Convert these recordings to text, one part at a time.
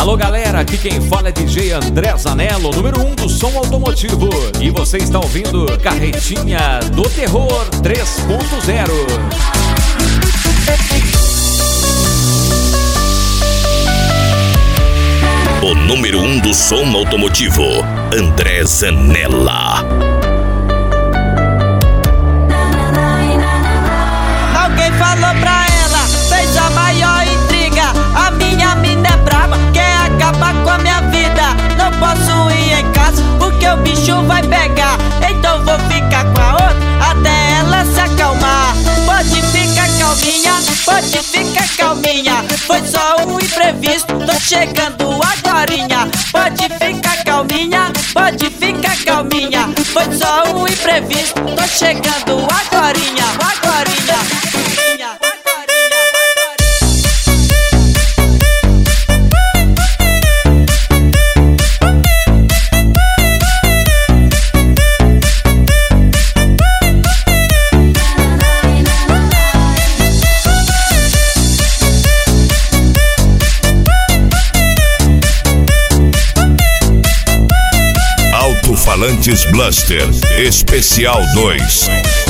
Alô galera, aqui quem fala é DJ André Zanello, número 1 do som automotivo. E você está ouvindo Carretinha do Terror 3.0. O número 1 do som automotivo, André Zanella. Alguém falou pra ela, fez a maior intriga. A minha mina é braba, quer acabar com a minha vida. Não posso ir em casa porque o bicho vai pegar. Então vou ficar com a outra até ela se acalmar. Pode ficar calminha, pode ficar calminha. Foi só um imprevisto, tô chegando agorinha. Pode ficar calminha, pode ficar calminha. Foi só um imprevisto, tô chegando agorinha, agorinha. Falantes Blaster Especial 2.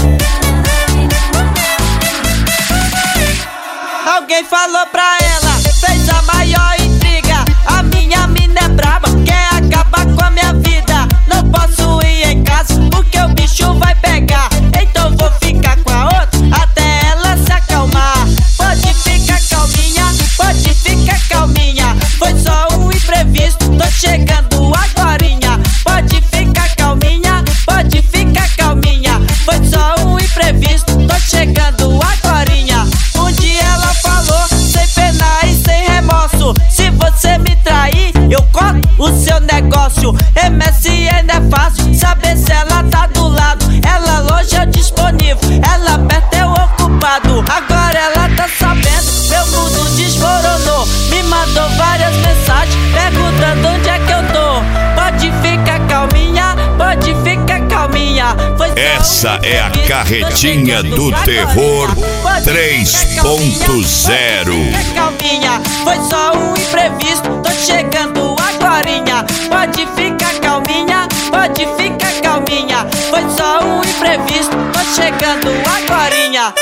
Alguém falou pra ela, fez a maior intriga. A minha mina é braba, quer acabar com a minha vida. Não posso ir em casa porque o bicho vai pegar. Então vou ficar com a outra até ela se acalmar. Pode ficar calminha, pode ficar calminha. Foi só um imprevisto, tô chegando agorinha. Pode ficar calminha, pode ficar calminha. Foi só um imprevisto, tô chegando agorinha. Um dia ela falou, sem pena e sem remorso: se você me trair, eu corto o seu negócio. MSN é fácil, saber se ela tá do lado. Ela longe é disponível, ela perto é o ocupado. Agora ela tá sabendo, meu mundo desmoronou. Me mandou várias mensagens perguntando onde é que eu tô. Pode ficar calminha, pode ficar calminha. Essa é a Carretinha do Terror 3.0. Calminha, foi só um imprevisto, tô chegando agorinha. Pode ficar calminha, pode ficar calminha. Foi só um imprevisto, tô chegando agorinha.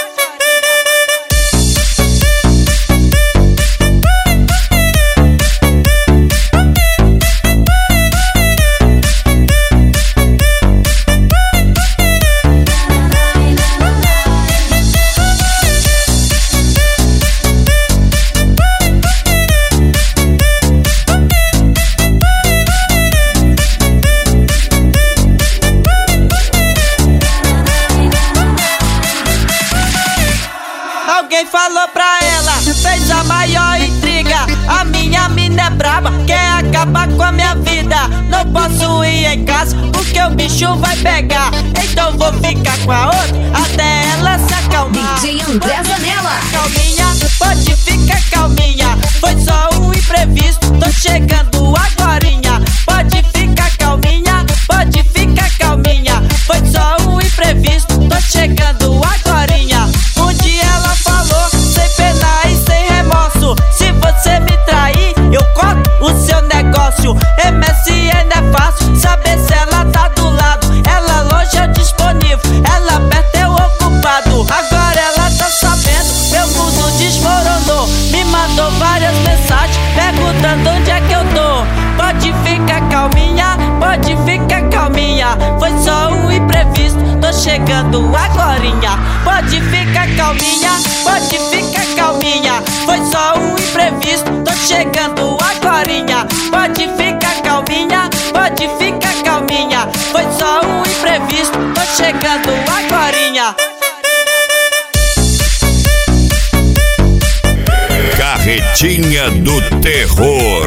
Alguém falou pra ela, fez a maior intriga. A minha mina é braba, quer acabar com a minha vida. Não posso ir em casa porque o bicho vai pegar. Então vou ficar com a outra até ela se acalmar. DJ André Zanella. Calminha, pode ficar calminha. Foi só um imprevisto, tô chegando agorinha. Pode ficar calminha, pode ficar calminha. Foi só um imprevisto, tô chegando agorinha. Um dia ela falou, sem pena e sem remorso: se você me trair, eu corto o seu negócio. MSN é fácil, saber se ela tá do lado. Ela longe é disponível, ela perto é o ocupado. Agora ela tá sabendo, meu mundo desmoronou. Me mandou várias mensagens perguntando onde é que eu tô. Pode ficar calminha, pode ficar calminha. Foi só um imprevisto, tô chegando agorinha. Pode ficar calminha, pode ficar calminha. Foi só um imprevisto, tô chegando agorinha. Pode ficar calminha, pode ficar calminha. Foi só um imprevisto, tô chegando agorinha. Carretinha do Terror.